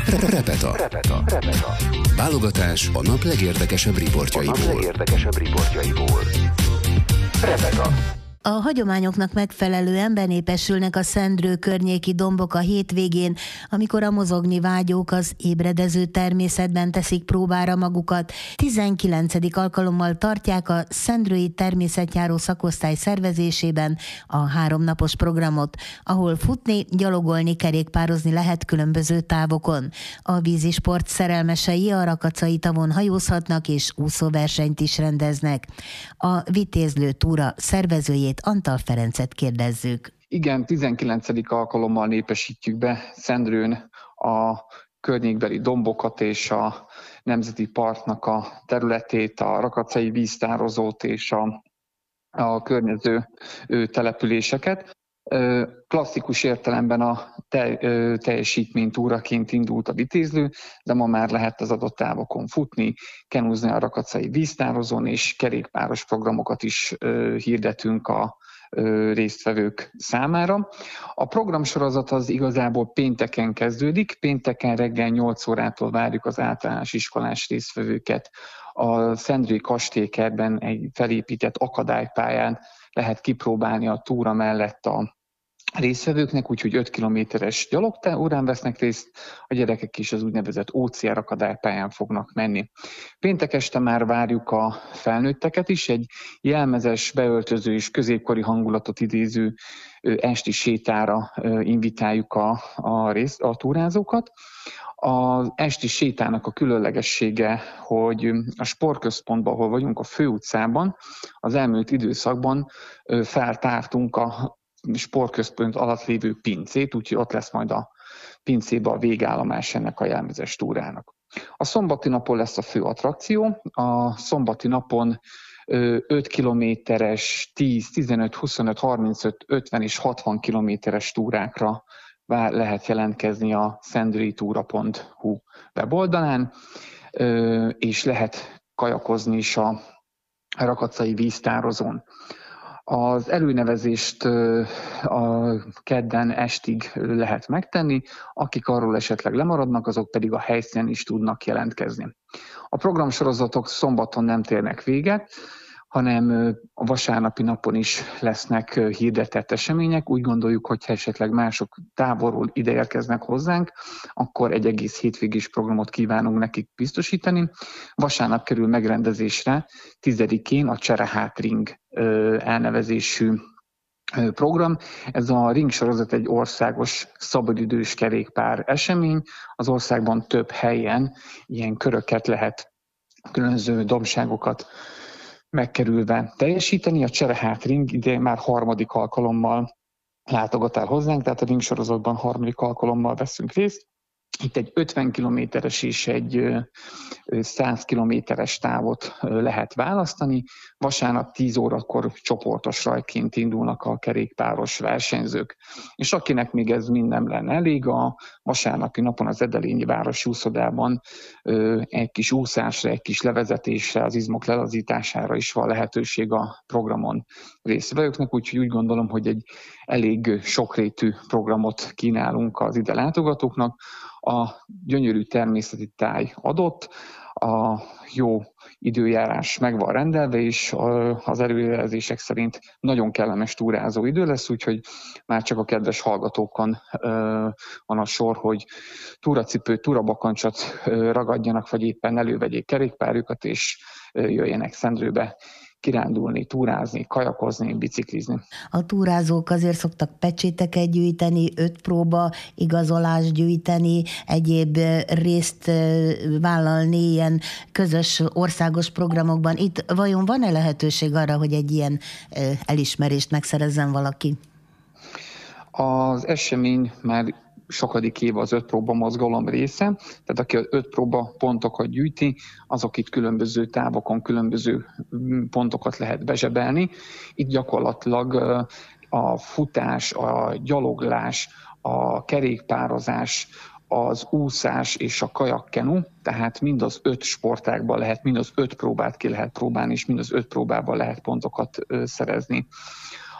[SPEAKER 2] Repeta. Repeta. Repeta. Válogatás a nap legérdekesebb riportjaiból. A nap legérdekesebb riportjaiból. Repeta.
[SPEAKER 5] A hagyományoknak megfelelően benépesülnek a Szendrő környéki dombok a hétvégén, amikor a mozogni vágyók az ébredező természetben teszik próbára magukat. tizenkilencedik alkalommal tartják a Szendrői Természetjáró szakosztály szervezésében a háromnapos programot, ahol futni, gyalogolni, kerékpározni lehet különböző távokon. A vízisport szerelmesei a Rakacai tavon hajózhatnak és úszóversenyt is rendeznek. A Vitézlő túra szervezőjét, Antal Ferencet kérdezzük.
[SPEAKER 9] Igen, tizenkilencedik alkalommal népesítjük be Szendrőn a környékbeli dombokat és a Nemzeti Parknak a területét, a Rakacai víztározót és a, a környező településeket. Klasszikus értelemben a te, teljesítménytúraként indult a Vitézlő, de ma már lehet az adott távokon futni, kenúzni a Rakacai víztározón, és kerékpáros programokat is hirdetünk a résztvevők számára. A programsorozat az igazából pénteken kezdődik, pénteken reggel nyolc órától várjuk az általános iskolás résztvevőket. A Szendrői kastélykertben egy felépített akadálypályán lehet kipróbálni a túra mellett a résztvevőknek, úgyhogy öt kilométeres gyalogórán vesznek részt, a gyerekek is az úgynevezett ó cé er akadálypályán fognak menni. Péntek este már várjuk a felnőtteket is, egy jelmezes, beöltöző és középkori hangulatot idéző esti sétára invitáljuk a, a, rész, a túrázókat. Az esti sétának a különlegessége, hogy a sportközpontban, ahol vagyunk, a főutcában, az elmúlt időszakban feltártunk a sportközpont alatt lévő pincét, úgyhogy ott lesz majd a pincébe a végállomás ennek a jelmezes túrának. A szombati napon lesz a fő attrakció. A szombati napon öt kilométeres, tíz, tizenöt, huszonöt, harmincöt, ötven és hatvan kilométeres túrákra lehet jelentkezni a szendrői túra pont hu weboldalán, és lehet kajakozni is a Rakacai víztározón. Az előnevezést a kedden estig lehet megtenni, akik arról esetleg lemaradnak, azok pedig a helyszínen is tudnak jelentkezni. A programsorozatok szombaton nem térnek véget, hanem a vasárnapi napon is lesznek hirdetett események. Úgy gondoljuk, hogy ha esetleg mások távolról ide érkeznek hozzánk, akkor egy egész hétvégés programot kívánunk nekik biztosítani. Vasárnap kerül megrendezésre tizedikén a Cserehát Ring elnevezésű program. Ez a ring sorozat egy országos szabadidős kerékpár esemény. Az országban több helyen ilyen köröket lehet, különböző dombságokat megkerülve teljesíteni. A Cserehát Ring idén már harmadik alkalommal látogat el hozzánk, tehát a ring sorozatban harmadik alkalommal veszünk részt. Itt egy ötven kilométeres és egy száz kilométeres távot lehet választani. Vasárnap tíz órakor csoportos rajtként indulnak a kerékpáros versenyzők. És akinek még ez mind nem lenne elég, a vasárnapi napon az Edelényi Városi úszodában egy kis úszásra, egy kis levezetésre, az izmok lelazítására is van lehetőség a programon résztvevőknek, úgyhogy úgy gondolom, hogy egy elég sokrétű programot kínálunk az ide látogatóknak. A gyönyörű természeti táj adott, a jó időjárás meg van rendelve, és az előrejelzések szerint nagyon kellemes túrázó idő lesz, úgyhogy már csak a kedves hallgatókon van a sor, hogy túracipőt, túrabakancsot ragadjanak, vagy éppen elővegyék kerékpárjukat, és jöjjenek Szendrőbe kirándulni, túrázni, kajakozni, biciklizni.
[SPEAKER 5] A túrázók azért szoktak pecséteket gyűjteni, öt próba igazolást gyűjteni, egyéb részt vállalni ilyen közös országos programokban. Itt vajon van-e lehetőség arra, hogy egy ilyen elismerést megszerezzen valaki?
[SPEAKER 9] Az esemény már sokadik év az öt próba mozgalom része, tehát aki az öt próba pontokat gyűjti, azok itt különböző távokon különböző pontokat lehet bezsebelni. Itt gyakorlatilag a futás, a gyaloglás, a kerékpározás, az úszás és a kajakkenu, tehát mind az öt sportágban lehet, mind az öt próbát ki lehet próbálni, és mind az öt próbában lehet pontokat szerezni.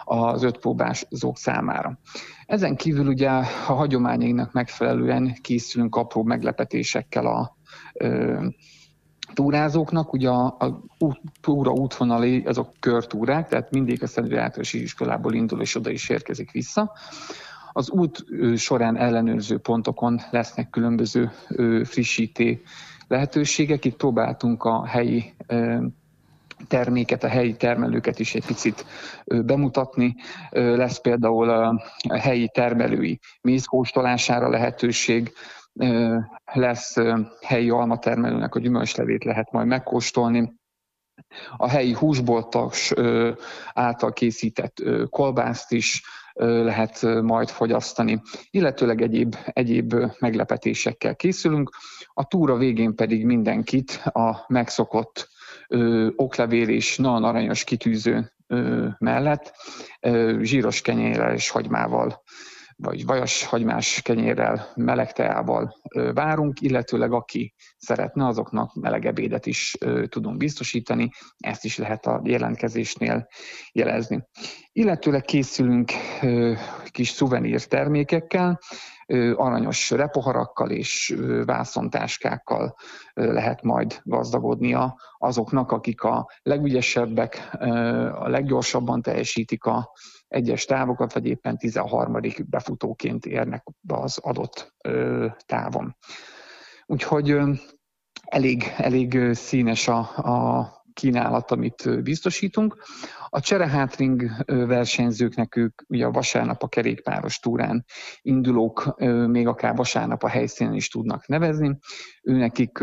[SPEAKER 9] az ötpróbázók számára. Ezen kívül ugye a hagyományainknak megfelelően készülünk apró meglepetésekkel a ö, túrázóknak. Ugye a, a túra útvonalé azok körtúrák, tehát mindig a Szentendrei Általános Iskolából indul és oda is érkezik vissza. Az út során ellenőrző pontokon lesznek különböző frissíté lehetőségek. Itt próbáltunk a helyi terméket, a helyi termelőket is egy picit bemutatni. Lesz például a helyi termelői mézkóstolására lehetőség, lesz helyi almatermelőnek a gyümölcslevét lehet majd megkóstolni. A helyi húsboltos által készített kolbászt is lehet majd fogyasztani, illetőleg egyéb, egyéb meglepetésekkel készülünk. A túra végén pedig mindenkit a megszokott ö, oklevél és nagyon aranyos kitűző ö, mellett ö, zsíros kenyérrel és hagymával, vagy vajas hagymás kenyérrel, meleg teával ö, várunk, illetőleg aki szeretne, azoknak meleg ebédet is ö, tudunk biztosítani, ezt is lehet a jelentkezésnél jelezni. Illetőleg készülünk ö, kis szuvenír termékekkel, ö, aranyos repoharakkal és ö, vászontáskákkal ö, lehet majd gazdagodnia azoknak, akik a legügyesebbek, ö, a leggyorsabban teljesítik a egyes távokat, vagy éppen tizenharmadik befutóként érnek be az adott ö, távon. Úgyhogy ö, elég, elég színes a, a kínálat, amit biztosítunk. A cserehátring versenyzőknek ők ugye a vasárnap a kerékpáros túrán indulók még akár vasárnap a helyszínen is tudnak nevezni. Őnekik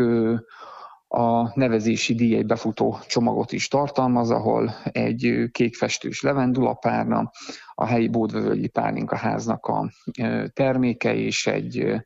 [SPEAKER 9] a nevezési díj egy befutó csomagot is tartalmaz, ahol egy kékfestős levendulapárna, a helyi Bódvavölgyi Pálinkaháznak a terméke és egy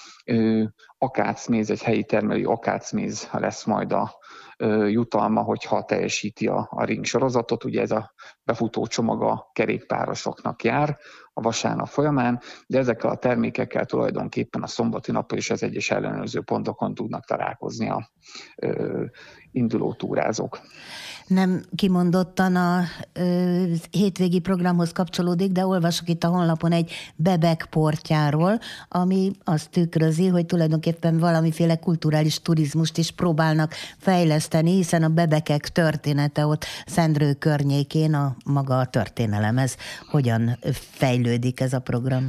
[SPEAKER 9] akácméz, egy helyi termelői akácméz lesz majd a jutalma, hogyha teljesíti a, a ring sorozatot. Ugye ez a befutó csomag a kerékpárosoknak jár a vasárnap folyamán, de ezekkel a termékekkel tulajdonképpen a szombati napon is az egyes ellenőrző pontokon tudnak találkozni a ö, induló túrázók.
[SPEAKER 5] Nem kimondottan a ö, hétvégi programhoz kapcsolódik, de olvasok itt a honlapon egy bebek portjáról, ami azt tükrözi, hogy tulajdonképpen valamiféle kulturális turizmust is próbálnak fejleszteni, hiszen a bebekek története ott Szendrő környékén a maga a történelemhez. Hogyan fejlődik ez a program?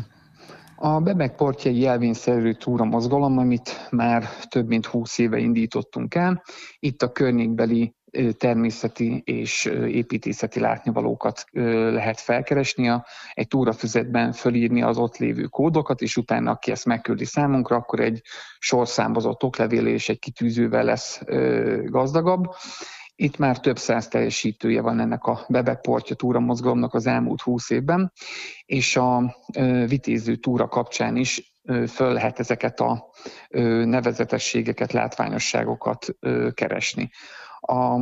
[SPEAKER 9] A bebek portja egy jelvényszerű túramozgalom, amit már több mint húsz éve indítottunk el. Itt a környékbeli természeti és építészeti látnivalókat lehet felkeresni, egy túrafüzetben fölírni az ott lévő kódokat, és utána, aki ezt megküldi számunkra, akkor egy sorszámozott oklevél és egy kitűzővel lesz gazdagabb. Itt már több száz teljesítője van ennek a bebek portja túramozgalomnak az elmúlt húsz évben, és a vitéző túra kapcsán is föl lehet ezeket a nevezetességeket, látványosságokat keresni. A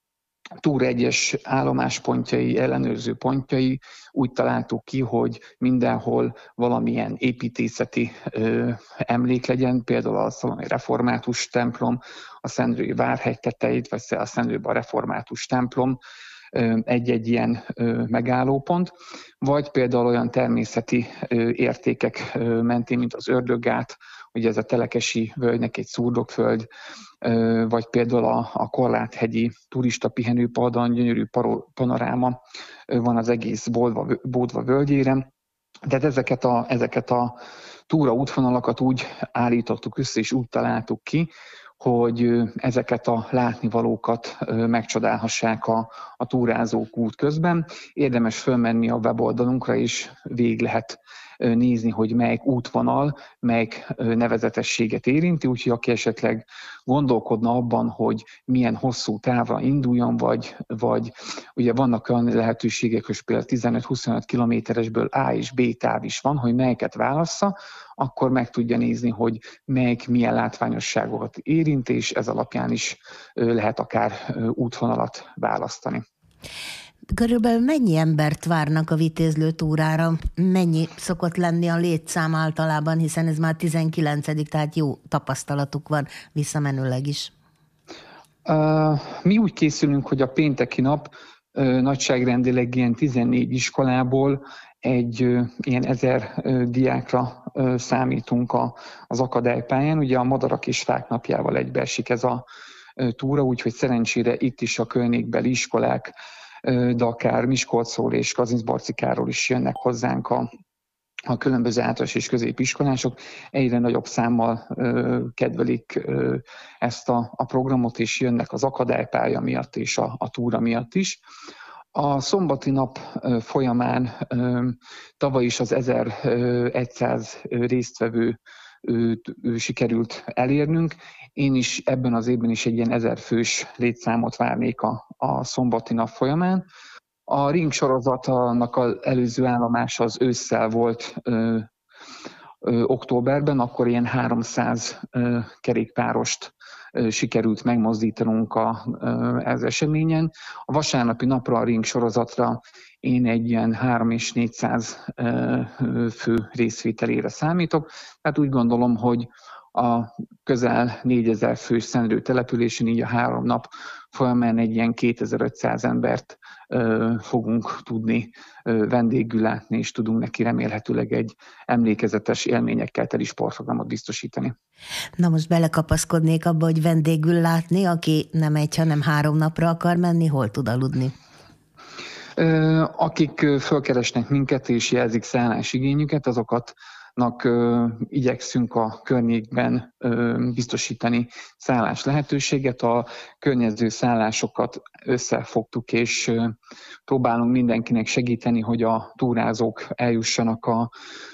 [SPEAKER 9] túra egyes állomáspontjai, ellenőrző pontjai úgy találtuk ki, hogy mindenhol valamilyen építészeti ö, emlék legyen, például a szaloni református templom, a Szendrői Várhegy tetejét, vagy a Szendrőben a református templom, ö, egy-egy ilyen ö, megállópont, vagy például olyan természeti ö, értékek ö, mentén, mint az Ördöggát, ugye ez a Telekesi völgynek egy szurdokföld, vagy például a, a Korláthegyi turista pihenőpardon gyönyörű panoráma van az egész Bódva, Bódva völgyére. Tehát ezeket a, ezeket a túra útvonalakat úgy állítottuk össze, és úgy találtuk ki, hogy ezeket a látnivalókat megcsodálhassák a, a túrázók út közben. Érdemes fölmenni a weboldalunkra, és végig lehet nézni, hogy melyik útvonal, melyik nevezetességet érinti, úgyhogy aki esetleg gondolkodna abban, hogy milyen hosszú távra induljon, vagy, vagy ugye vannak olyan lehetőségek, hogy például tizenöt-huszonöt kilométeresből A és B táv is van, hogy melyiket válassza, akkor meg tudja nézni, hogy melyik milyen látványosságokat érint, és ez alapján is lehet akár útvonalat választani.
[SPEAKER 5] Körülbelül mennyi embert várnak a vitézlő túrára? Mennyi szokott lenni a létszám általában, hiszen ez már tizenkilencedik, tehát jó tapasztalatuk van visszamenőleg is.
[SPEAKER 9] Uh, mi úgy készülünk, hogy a pénteki nap nagyságrendileg ilyen tizennégy iskolából egy ilyen ezer diákra számítunk az akadálypályán. Ugye a Madarak és Fák napjával egybeesik ez a túra, úgyhogy szerencsére itt is a környékbeli iskolák, de akár Miskolcról és Kazincbarcikáról is jönnek hozzánk a, a különböző általános és középiskolások. Egyre nagyobb számmal ö, kedvelik ö, ezt a, a programot, és jönnek az akadálypálya miatt és a, a túra miatt is. A szombati nap folyamán tavaly is az ezerszáz résztvevő sikerült elérnünk. Én is ebben az évben is egy ilyen ezer fős létszámot várnék a, a szombati nap folyamán. A ring sorozatnak az előző állomása az ősszel volt ö, ö, októberben, akkor ilyen háromszáz ö, kerékpárost sikerült megmozdítanunk az eseményen. A vasárnapi napra, a ring sorozatra én egy ilyen három és négyszáz fő részvételére számítok. Tehát úgy gondolom, hogy a közel négyezer fős Szendrő településen így a három nap folyamán egy ilyen kétezer-ötszáz embert fogunk tudni vendégül látni, és tudunk neki remélhetőleg egy emlékezetes élményekkel teli sportprogramot biztosítani.
[SPEAKER 5] Na most belekapaszkodnék abba, hogy vendégül látni, aki nem egy, hanem három napra akar menni, hol tud aludni?
[SPEAKER 9] Akik fölkeresnek minket és jelzik szállásigényüket, azokat Nak igyekszünk a környékben biztosítani szállás lehetőséget. A környező szállásokat összefogtuk, és próbálunk mindenkinek segíteni, hogy a túrázók eljussanak a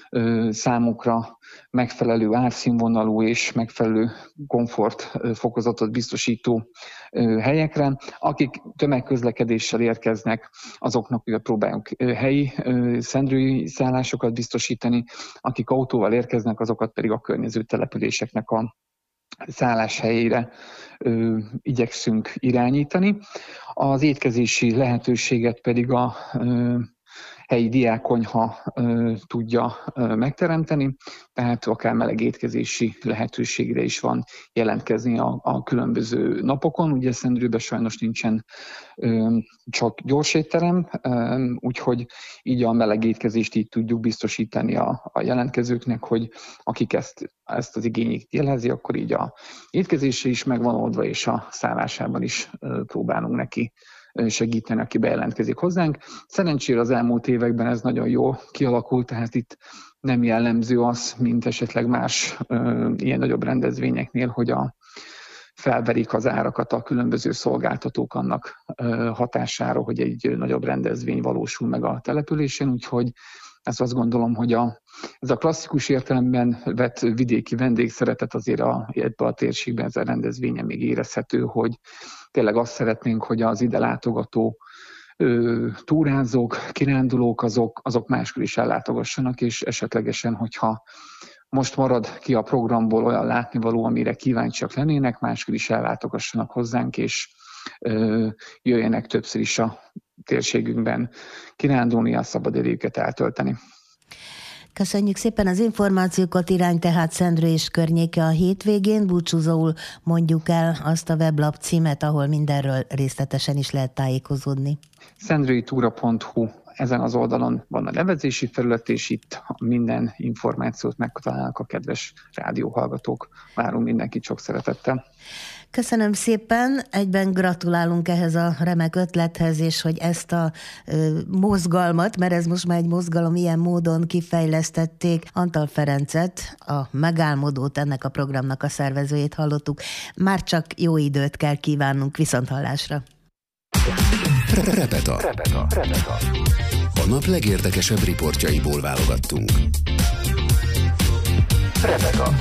[SPEAKER 9] számukra megfelelő árszínvonalú és megfelelő komfortfokozatot biztosító helyekre. Akik tömegközlekedéssel érkeznek, azoknak ugye próbálunk helyi szendrői szállásokat biztosítani, akik autóval érkeznek, azokat pedig a környező településeknek a szálláshelyére ö, igyekszünk irányítani. Az étkezési lehetőséget pedig a ö, helyi diákkonyha ö, tudja ö, megteremteni, tehát akár meleg étkezési lehetőségre is van jelentkezni a, a különböző napokon. Ugye Szendrőben sajnos nincsen ö, csak gyors étterem, ö, úgyhogy így a meleg étkezést így tudjuk biztosítani a, a jelentkezőknek, hogy akik ezt, ezt az igényét jelezi, akkor így a étkezése is megvan oldva, és a szállásában is ö, próbálunk neki segíteni, aki bejelentkezik hozzánk. Szerencsére az elmúlt években ez nagyon jól kialakult, tehát itt nem jellemző az, mint esetleg más ö, ilyen nagyobb rendezvényeknél, hogy a, felverik az árakat a különböző szolgáltatók annak ö, hatására, hogy egy nagyobb rendezvény valósul meg a településen, úgyhogy ezt azt gondolom, hogy a, ez a klasszikus értelemben vett vidéki vendégszeretet azért a, ebben a térségben ez a rendezvényen még érezhető, hogy tényleg azt szeretnénk, hogy az ide látogató ö, túrázók, kirándulók, azok, azok máskor is ellátogassanak, és esetlegesen, hogyha most marad ki a programból olyan látnivaló, amire kíváncsiak lennének, máskor is ellátogassanak hozzánk, és ö, jöjjenek többször is a térségünkben kirándulni, a szabadidejüket eltölteni.
[SPEAKER 5] Köszönjük szépen az információkat, irány tehát Szendrő és környéke a hétvégén. Búcsúzóul mondjuk el azt a weblap címet, ahol mindenről részletesen is lehet tájékozódni.
[SPEAKER 9] szendrőitúra pont hu, ezen az oldalon van a nevezési felület, és itt minden információt megtalálnak a kedves rádióhallgatók. Várunk mindenkit sok szeretettel.
[SPEAKER 5] Köszönöm szépen, egyben gratulálunk ehhez a remek ötlethez, és hogy ezt a ö, mozgalmat, mert ez most már egy mozgalom, ilyen módon kifejlesztették. Antal Ferencet, a megálmodót, ennek a programnak a szervezőjét hallottuk. Már csak jó időt kell kívánnunk, viszonthallásra.
[SPEAKER 2] Repeta. Repeta. Repeta. A nap legérdekesebb riportjaiból válogattunk. Repeta.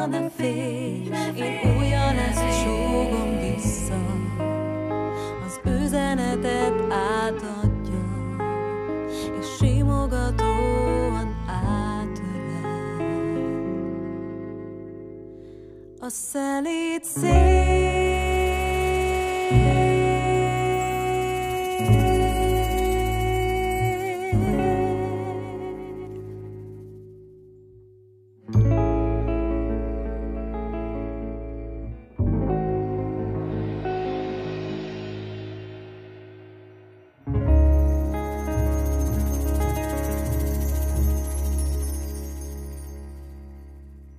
[SPEAKER 10] róla ne félj, én újra ezt súgom vissza, az üzenetet átadja, és simogatóan átölel. A szelíd szél